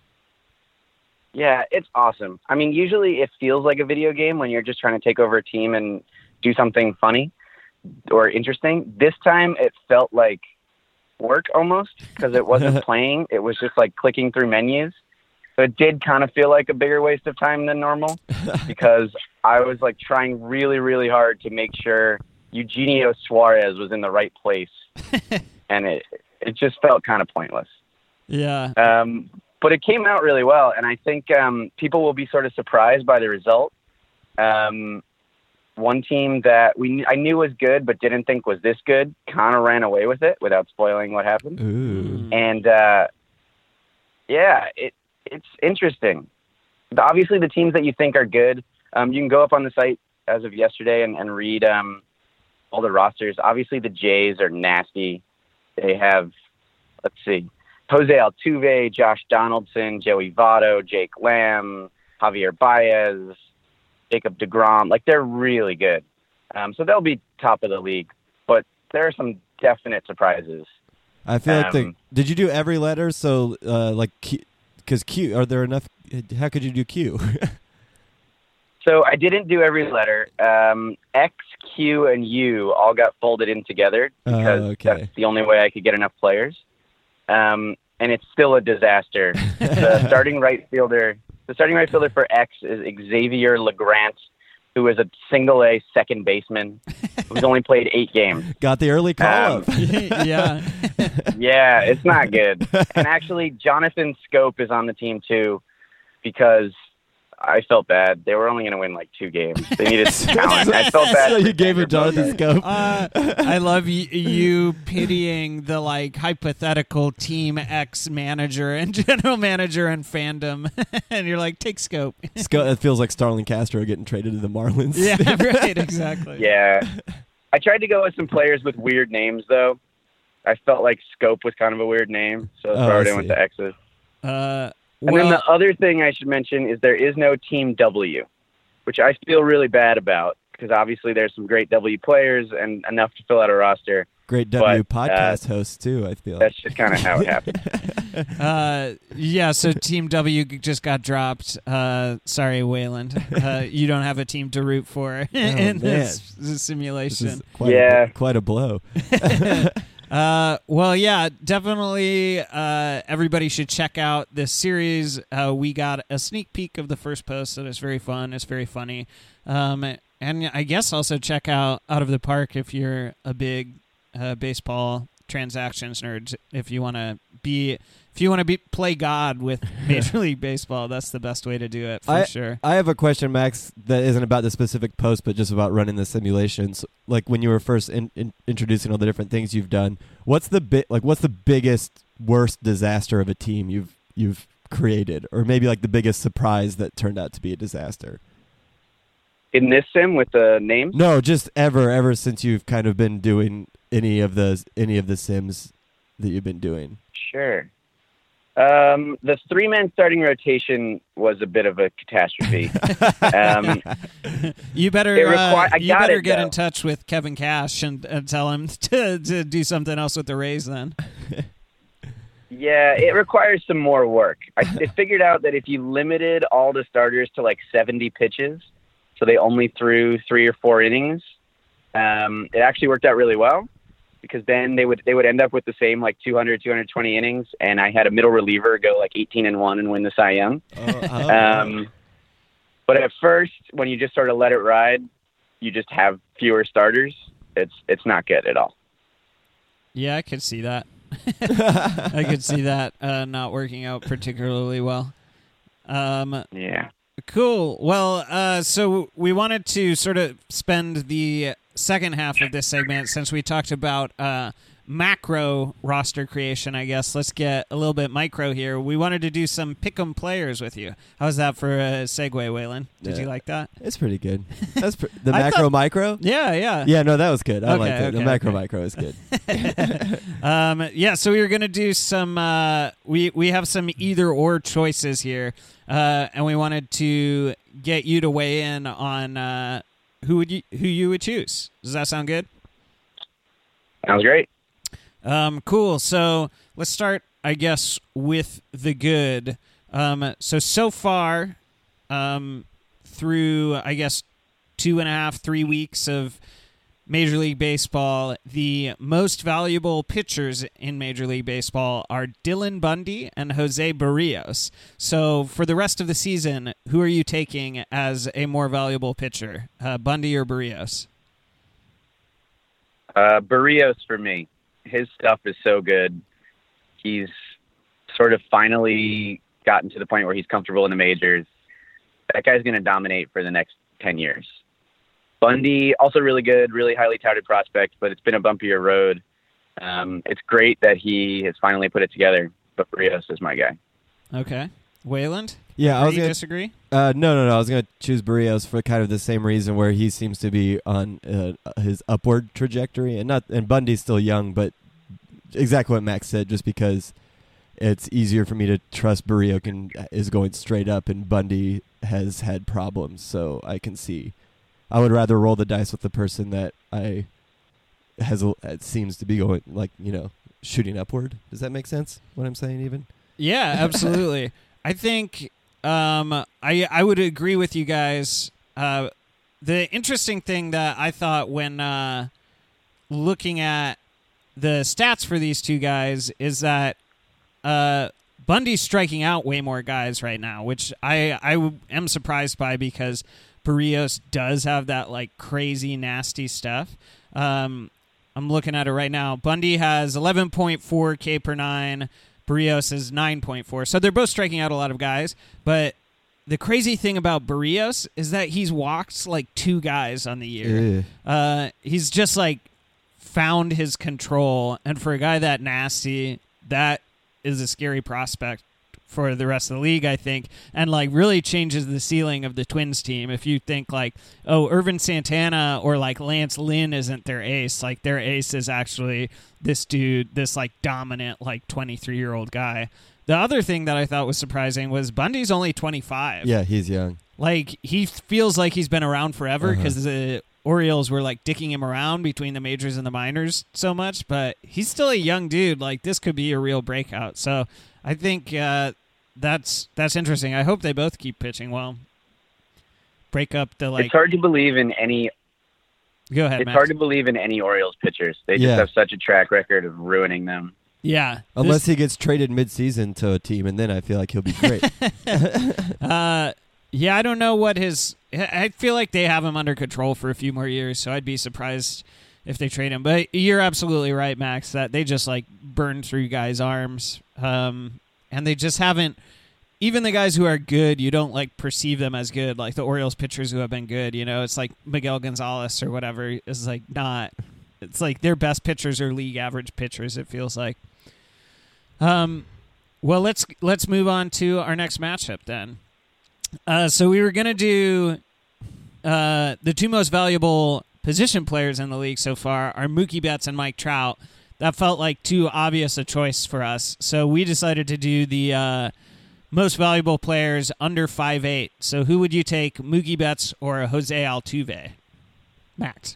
Yeah, it's awesome. I mean, usually it feels like a video game when you're just trying to take over a team and do something funny or interesting. This time it felt like work almost, because it wasn't playing. It was just like clicking through menus. So it did kind of feel like a bigger waste of time than normal, because I was like trying really, really hard to make sure Eugenio Suarez was in the right place. And it, it just felt kind of pointless. Yeah. Um, But it came out really well, and I think um, people will be sort of surprised by the result. Um, one team that we I knew was good but didn't think was this good kind of ran away with it without spoiling what happened. Ooh. And, uh, yeah, it it's interesting. Obviously, the teams that you think are good, um, you can go up on the site as of yesterday and, and read um, all the rosters. Obviously, the Jays are nasty. They have, let's see, Jose Altuve, Josh Donaldson, Joey Votto, Jake Lamb, Javier Baez, Jacob deGrom. Like, they're really good. Um, so they'll be top of the league. But there are some definite surprises. I feel like the. Um, Did you do every letter? So, uh, like, because Q, are there enough? How could you do Q? So I didn't do every letter. Um, X, Q, and U all got folded in together because Oh, okay. that's the only way I could get enough players. Um, and it's still a disaster. The starting right fielder, the starting right fielder for X is Xavier Legrand, who is a single A second baseman who's only played eight games. Got the early call Um, up. Yeah. Yeah, it's not good. And actually, Jonathan Scope is on the team too, because I felt bad. They were only going to win like two games. They needed talent. I felt bad. So for you gave him Xander Jonathan Bogaerts. Scope. Uh, I love y- you pitying the like hypothetical team X manager and general manager and fandom, and you're like, take Scope. Sco- it feels like Starlin Castro getting traded to the Marlins. Yeah, right, exactly. Yeah. I tried to go with some players with weird names, though. I felt like Scope was kind of a weird name, so Oh, I I started in with see. the X's. Uh, And well, then the other thing I should mention is there is no Team W, which I feel really bad about, because obviously there's some great W players and enough to fill out a roster. Great W But, uh, podcast host too. I feel. That's just kind of how it happened. uh, yeah, so Team W just got dropped. Uh, sorry, Wayland. Uh, you don't have a team to root for in man. this, this This simulation. is quite Yeah. a, quite a blow. Uh, well, yeah, definitely. Uh, everybody should check out this series. Uh, we got a sneak peek of the first post, and it's very fun. It's very funny. Um, and I guess also check out Out of the Park if you're a big uh, baseball transactions nerd. If you want to be, if you want to be play God with Major League Baseball, that's the best way to do it for I, sure. I have a question, Max, that isn't about the specific post, but just about running the simulations. Like when you were first in, in, introducing all the different things you've done, what's the bit like? What's the biggest, worst disaster of a team you've you've created, or maybe like the biggest surprise that turned out to be a disaster? In this sim with the names? No, just ever, ever since you've kind of been doing any of the any of the sims that you've been doing. Sure. Um, the three-man starting rotation was a bit of a catastrophe. um, You better It requi- uh, I you got better it, get though. in touch with Kevin Cash and, and tell him to, to do something else with the Rays then. Yeah, it requires some more work. I, I figured out that if you limited all the starters to like seventy pitches, so they only threw three or four innings, um, it actually worked out really well. because then they would they would end up with the same like two hundred, two hundred twenty innings, and I had a middle reliever go like eighteen and one and win the Cy Young. Oh, oh, Um, but at first, when you just sort of let it ride, you just have fewer starters. It's it's not good at all. Yeah, I could see that. I could see that uh, not working out particularly well. Um, Yeah. Cool. Well, uh, so we wanted to sort of spend the second half of this segment, since we talked about uh, macro roster creation, I guess. Let's get a little bit micro here. We wanted to do some pick'em players with you. How's that for a segue, Waylon? Did Yeah. you like that? It's pretty good. That's pre- the I macro thought- micro. Yeah, yeah. Yeah, no, that was good. I Okay, liked it. okay, the macro okay. micro is good. Um, yeah, so we were gonna do some. Uh, we we have some either or choices here, uh, and we wanted to get you to weigh in on uh, who would you who you would choose. Does that sound good? Sounds great. Um, cool. So let's start, I guess, with the good. Um, so so far, um, through I guess two and a half, three weeks of Major League Baseball, the most valuable pitchers in Major League Baseball are Dylan Bundy and Jose Barrios. So for the rest of the season, who are you taking as a more valuable pitcher, uh, Bundy or Barrios? Uh, Barrios for me. His stuff is so good. He's sort of finally gotten to the point where he's comfortable in the majors. That guy's going to dominate for the next ten years. Bundy, also really good, really highly touted prospect, but it's been a bumpier road. Um, it's great that he has finally put it together, but Barrios is my guy. Okay. Wayland? Yeah, I Do was you gonna disagree? Uh, no, no, no. I was going to choose Barrios for kind of the same reason, where he seems to be on uh, his upward trajectory, and not. And Bundy's still young, but exactly what Max said. Just because it's easier for me to trust Barrios can is going straight up, and Bundy has had problems, so I can see. I would rather roll the dice with the person that I has a, it seems to be going like you know shooting upward. Does that make sense? What I'm saying, even. Yeah, absolutely. I think um, I I would agree with you guys. Uh, the interesting thing that I thought when uh, looking at the stats for these two guys is that uh, Bundy's striking out way more guys right now, which I I w- am surprised by, because Barrios does have that like crazy nasty stuff. Um, I'm looking at it right now. Bundy has eleven point four K per nine. Barrios is nine point four. So they're both striking out a lot of guys. But the crazy thing about Barrios is that he's walked like two guys on the year. Ugh. Uh, he's just like found his control. And for a guy that nasty, that is a scary prospect for the rest of the league, I think, and like really changes the ceiling of the Twins team. If you think like, oh, Irvin Santana or like Lance Lynn isn't their ace, like their ace is actually this dude, this like dominant like twenty-three year old guy. The other thing that I thought was surprising was Bundy's only twenty-five. Yeah, he's young. Like he feels like he's been around forever, because Uh-huh. the Orioles were like dicking him around between the majors and the minors so much, but he's still a young dude. Like this could be a real breakout. So I think uh, that's that's interesting. I hope they both keep pitching well. Break up the like. it's hard to believe in any. Go ahead, It's Max. hard to believe in any Orioles pitchers. They just Yeah. have such a track record of ruining them. Yeah, Unless this- he gets traded mid-season to a team, and then I feel like he'll be great. uh, yeah, I don't know what his. I feel like they have him under control for a few more years, so I'd be surprised if they trade him. But you're absolutely right, Max, that they just like burn through guys' arms, um, and they just haven't. Even the guys who are good, you don't like perceive them as good. Like the Orioles pitchers who have been good, you know, it's like Miguel Gonzalez or whatever is like not. It's like their best pitchers are league average pitchers. It feels like. Um, well, let's let's move on to our next matchup then. Uh, so we were gonna do uh, the two most valuable position players in the league so far are Mookie Betts and Mike Trout. That felt like too obvious a choice for us, so we decided to do the uh, most valuable players under five eight. So who would you take, Mookie Betts or Jose Altuve? Max.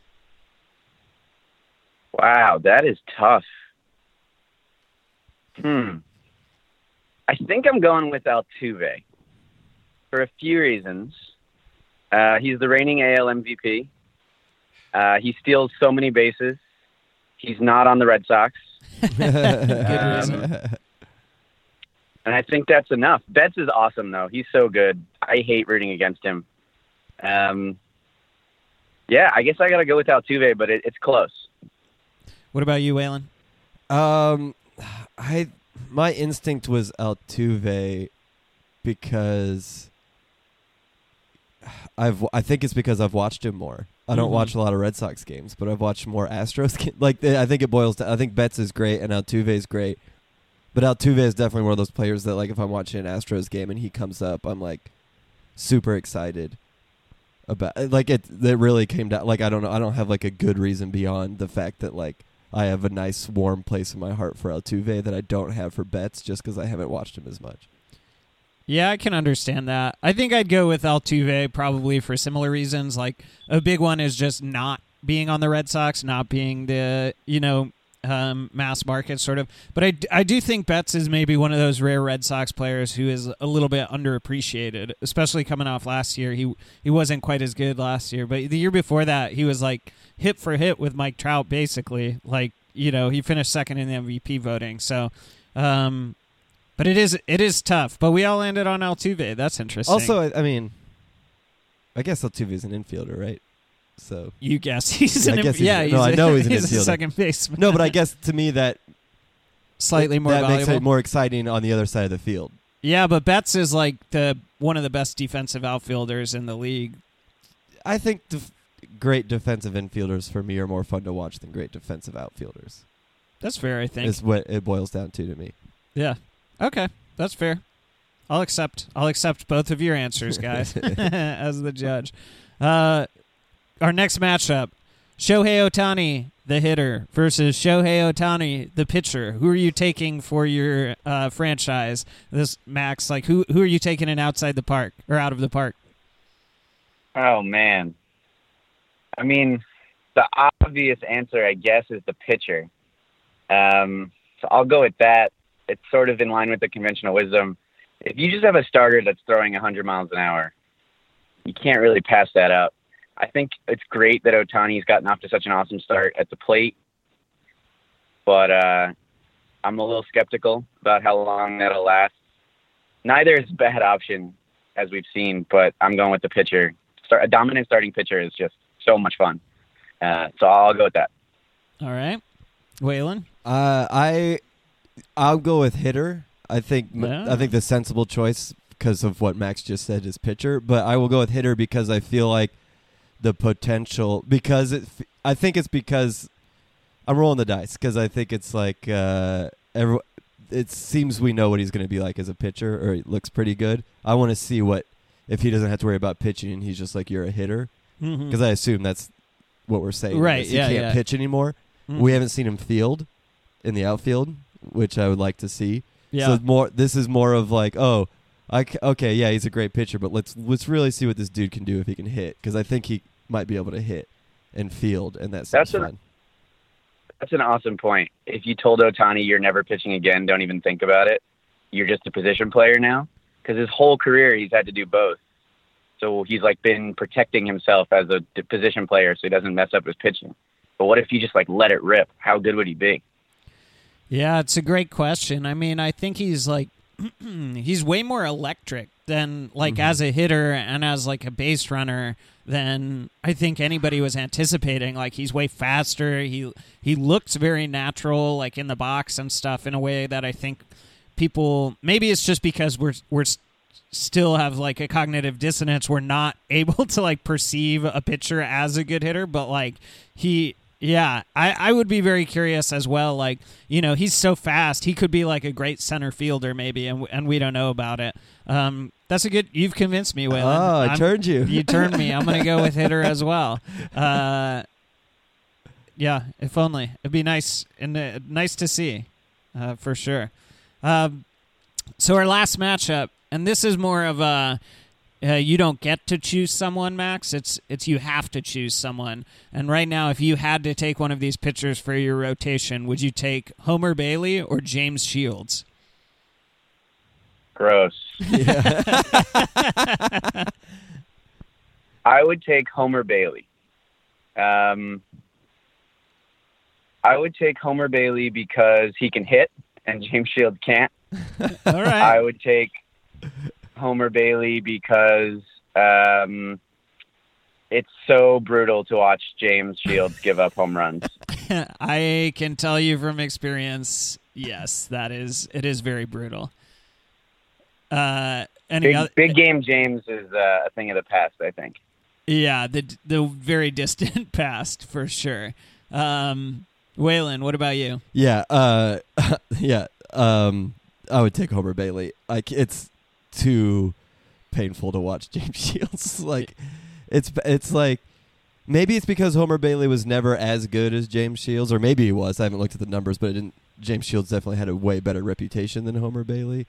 Wow, that is tough. Hmm. I think I'm going with Altuve for a few reasons. Uh, he's the reigning A L M V P. Uh, he steals so many bases. He's not on the Red Sox. Good reason. And I think that's enough. Betts is awesome, though. He's so good. I hate rooting against him. Um, yeah, I guess I got to go with Altuve, but it, it's close. What about you, Waylon? Um, I my instinct was Altuve because I've I think it's because I've watched him more. I don't Mhm. watch a lot of Red Sox games, but I've watched more Astros games. Like the, I think it boils down. I think Betts is great and Altuve is great, but Altuve is definitely one of those players that, like, if I'm watching an Astros game and he comes up, I'm like super excited about. Like it, it really came down. Like I don't know. I don't have like a good reason beyond the fact that like I have a nice warm place in my heart for Altuve that I don't have for Betts, just because I haven't watched him as much. Yeah, I can understand that. I think I'd go with Altuve probably for similar reasons. Like, a big one is just not being on the Red Sox, not being the, you know, um, mass market sort of. But I, I do think Betts is maybe one of those rare Red Sox players who is a little bit underappreciated, especially coming off last year. He he wasn't quite as good last year, but the year before that, he was like hit for hit with Mike Trout, basically. Like, you know, he finished second in the M V P voting. So, um... But it is it is tough. But we all landed on Altuve. That's interesting. Also, I, I mean, I guess Altuve is an infielder, right? So you guess he's an I guess he's yeah. a- He's no, a, I know he's an he's a infielder. second baseman. no, but I guess to me that slightly more that valuable. makes it more exciting on the other side of the field. Yeah, but Betts is like the one of the best defensive outfielders in the league. I think def- great defensive infielders for me are more fun to watch than great defensive outfielders. That's fair, I think. Is what it boils down to to me. Yeah. Okay, that's fair. I'll accept. I'll accept both of your answers, guys, as the judge. Uh, our next matchup: Shohei Ohtani, the hitter, versus Shohei Ohtani, the pitcher. Who are you taking for your uh, franchise? This Max, like who? Who are you taking in outside the park or out of the park? Oh, man. I mean, the obvious answer, I guess, is the pitcher. Um, so I'll go with that. It's sort of in line with the conventional wisdom. If you just have a starter that's throwing one hundred miles an hour, you can't really pass that up. I think it's great that Ohtani's gotten off to such an awesome start at the plate, but uh, I'm a little skeptical about how long that'll last. Neither is a bad option, as we've seen, but I'm going with the pitcher. Start, a dominant starting pitcher is just so much fun. Uh, so I'll go with that. All right, Waylon. Uh, I I'll go with hitter. I think Yeah. I think the sensible choice because of what Max just said is pitcher, but I will go with hitter because I feel like the potential because it I think it's because I'm rolling the dice because I think it's like uh, every, it seems we know what he's going to be like as a pitcher, or he looks pretty good. I want to see what if he doesn't have to worry about pitching and he's just like you're a hitter Mm-hmm. because I assume that's what we're saying. Right, is he yeah, can't yeah. pitch anymore. Mhm. We haven't seen him field in the outfield, which I would like to see. Yeah. So more, this is more of like, oh, I c- okay, yeah, he's a great pitcher, but let's let's really see what this dude can do if he can hit, because I think he might be able to hit and field, and that seems That's an- fun. That's an awesome point. If you told Ohtani you're never pitching again, don't even think about it. You're just a position player now, because his whole career he's had to do both. So he's like been protecting himself as a d- position player so he doesn't mess up his pitching. But what if you just like let it rip? How good would he be? Yeah, it's a great question. I mean, I think he's like he's way more electric than like Mhm. as a hitter and as like a base runner than I think anybody was anticipating. Like he's way faster. He he looks very natural, like in the box and stuff, in a way that I think people maybe it's just because we're we're s- still have like a cognitive dissonance. We're not able to like perceive a pitcher as a good hitter, but like he. Yeah, I, I would be very curious as well. Like, you know, he's so fast. He could be like a great center fielder maybe, and and we don't know about it. Um, that's a good. You've convinced me, Waylon. Oh, I I'm- turned you. You turned me. I'm gonna go with hitter as well. Uh, yeah, if only it'd be nice and uh, nice to see, uh, for sure. Um, so our last matchup, and this is more of a. Uh, you don't get to choose someone, Max. It's it's you have to choose someone. And right now, if you had to take one of these pitchers for your rotation, would you take Homer Bailey or James Shields? Gross. Yeah. I would take Homer Bailey. Um, I would take Homer Bailey because he can hit and James Shields can't. All right. I would take Homer Bailey because um, it's so brutal to watch James Shields give up home runs. I can tell you from experience, yes, that is it is very brutal. Uh, any Big, other, big game James is uh, a thing of the past, I think. Yeah, the the very distant past for sure. Um, Waylon, what about you? Yeah, uh, yeah. Um, I would take Homer Bailey. Like, it's too painful to watch James Shields. Like, it's it's like maybe it's because Homer Bailey was never as good as James Shields, or maybe he was. I haven't looked at the numbers, but it didn't. James Shields definitely had a way better reputation than Homer Bailey.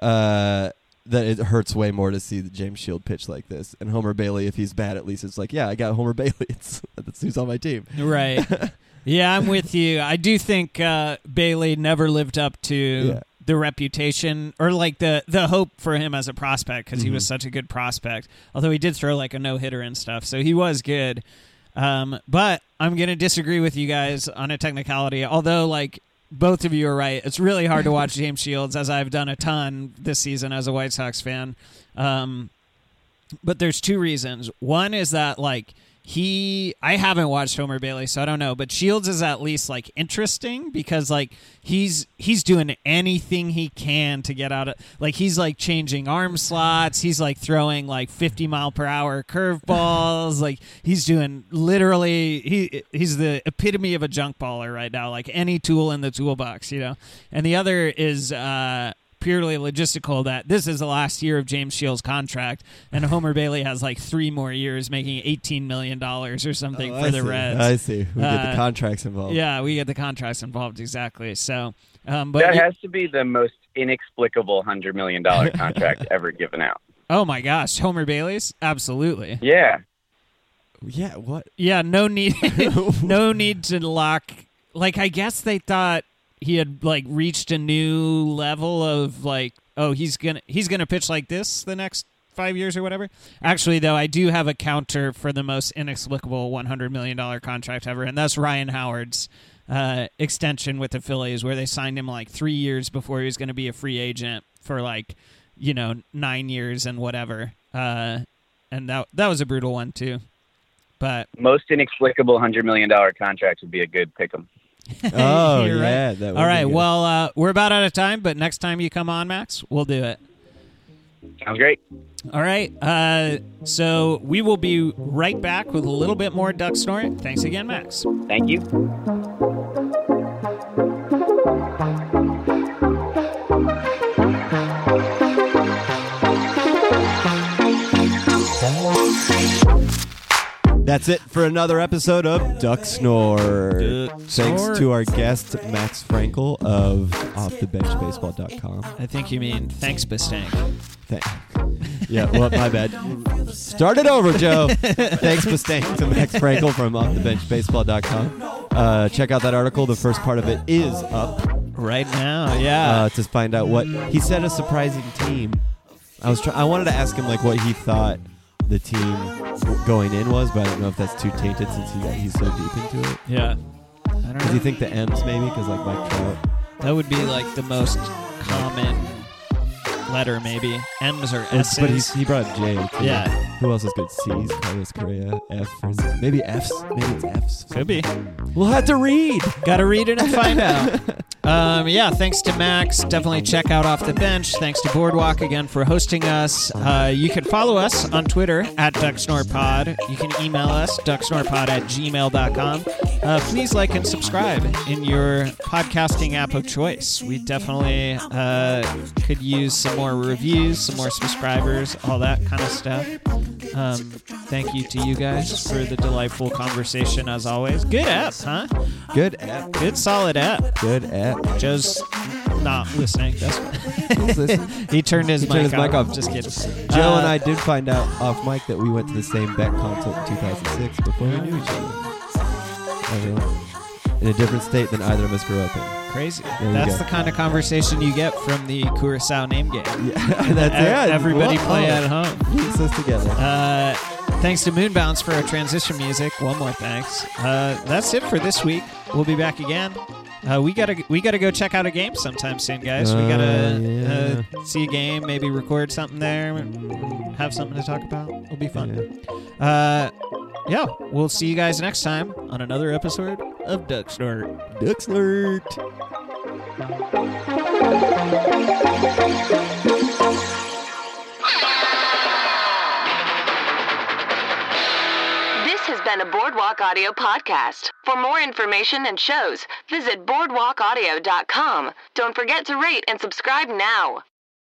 Uh, that it hurts way more to see the James Shield pitch like this. And Homer Bailey, if he's bad, at least it's like, yeah, I got Homer Bailey. It's that's who's on my team. Right. Yeah, I'm with you. I do think uh, Bailey never lived up to Yeah. the reputation or like the, the hope for him as a prospect because Mm-hmm. he was such a good prospect. Although he did throw like a no-hitter and stuff, so he was good. Um, but I'm going to disagree with you guys on a technicality, although like both of you are right. It's really hard to watch James Shields, as I've done a ton this season as a White Sox fan. Um, but there's two reasons. One is that like he, I haven't watched Homer Bailey, so I don't know. But Shields is at least like interesting because like he's he's doing anything he can to get out of like he's like changing arm slots. He's like throwing like fifty mile per hour curveballs. Like he's doing literally he he's the epitome of a junk baller right now. Like any tool in the toolbox, you know. And the other is uh, purely logistical, that this is the last year of James Shields' contract, and Homer Bailey has like three more years, making eighteen million dollars or something Oh, for I the see. Reds. I see. We get Uh, the contracts involved. Yeah, we get the contracts involved, exactly. So, um, but That you- has to be the most inexplicable one hundred million dollars contract ever given out. oh my gosh, Homer Bailey's? Absolutely. Yeah. Yeah, what? Yeah, no need no need to lock, like I guess they thought he had like reached a new level of like, oh, he's gonna he's gonna pitch like this the next five years or whatever. Actually, though, I do have a counter for the most inexplicable one hundred million dollars contract ever, and that's Ryan Howard's uh, extension with the Phillies, where they signed him like three years before he was going to be a free agent for like, you know, nine years and whatever. Uh, and that that was a brutal one too. But Most inexplicable one hundred million dollars contracts would be a good pick 'em. Oh, You're right. yeah. That would all be right, good. well, uh, we're about out of time, but next time you come on, Max, we'll do it. Sounds great. All right, uh, so we will be right back with a little bit more Duck Snort. Thanks again, Max. Thank you. That's it for another episode of Duck Snort. Duck Thanks Snort. to our guest, Max Frankel of off the bench baseball dot com. I think you mean thanks, Bistank. Thank- yeah, well, my bad. Start it over, Joe. Thanks for staying to Max Frankel from off the bench baseball dot com. Uh, check out that article. The first part of it is up Right now, yeah. uh, to find out what he said. A surprising team. I was try- I wanted to ask him like what he thought the team w- going in was, but I don't know if that's too tainted since he, he's so deep into it. yeah. I don't Does know. he think the M's maybe? Because like Mike Trout. That would be like the most common letter, maybe. M's or Well, S's. but he's, he brought J too. Yeah. Who else is good? C's, Carlos Correa, F, or is it- maybe F's. Maybe it's F's. Could be. We'll have to read. Got to read it and find out. Um, yeah, thanks to Max. Definitely check out Off the Bench. Thanks to Boardwalk again for hosting us. Uh, you can follow us on Twitter at DuckSnortPod. You can email us, ducksnortpod at gmail dot com. Uh, please like and subscribe in your podcasting app of choice. We definitely uh, could use some more reviews, some more subscribers, all that kind of stuff. Um, thank you to you guys for the delightful conversation as always. Good app, huh? Good app. Good solid app. Good app. Joe's not listening. That's Who's listening? he turned his, He mic, turned his mic off. off. Just kidding. Joe Uh, and I did find out off mic that we went to the same bet consult in two thousand six before we knew each other. Everyone. In a different state than either of us grew up in. Crazy. There you That's go. the kind of conversation you get from the Curacao name game. Yeah, that's E- yeah. Everybody Whoa. play at home. Links us together. Uh, Thanks to Moonbounce for our transition music. One more thanks. Uh, that's it for this week. We'll be back again. Uh, we gotta we gotta go check out a game sometime soon, guys. We gotta Uh, yeah. uh, see a game, maybe record something there, have something to talk about. It'll be fun. Uh, yeah, we'll see you guys next time on another episode of Duck Snort. Duck Snort. This has been a Boardwalk Audio podcast. For more information and shows, visit boardwalk audio dot com. Don't forget to rate and subscribe now.